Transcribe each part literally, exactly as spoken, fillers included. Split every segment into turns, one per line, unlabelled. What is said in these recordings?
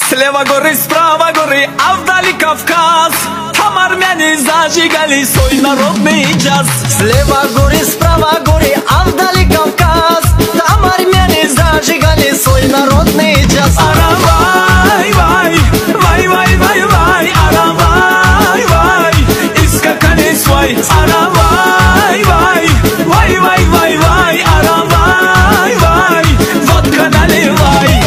Слева горы, справа горы, а вдали Кавказ. Там армяне зажигали свой народный джаз.
Слева горы, справа горы, а вдали Кавказ. Там армяне зажигали свой народный джаз.
Аравай, вай, вай, вай, вай, вай, аравай, вай, и скакали свай. Аравай, вай, вай, вай, вай, вай, аравай, вай, водка наливай.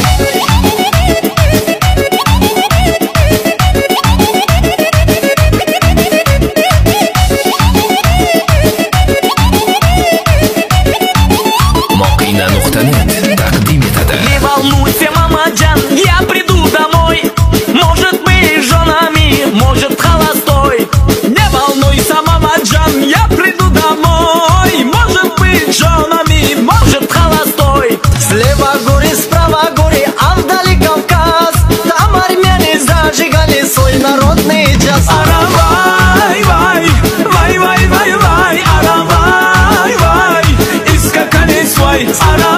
Moqina nuqta net taqdim etadi.
Не волнуйся, мамаджан, я приду домой. Может быть женами, может холостой. Не волнуйся, мамаджан, я приду домой. Может быть женами, может холостой.
Слева горы, справа горы, а вдали Кавказ. Там армяне зажигали свой народный джаз.
Аравай, вай, вай, вай, вай, вай, аравай, вай, и скакали свай. Аравай,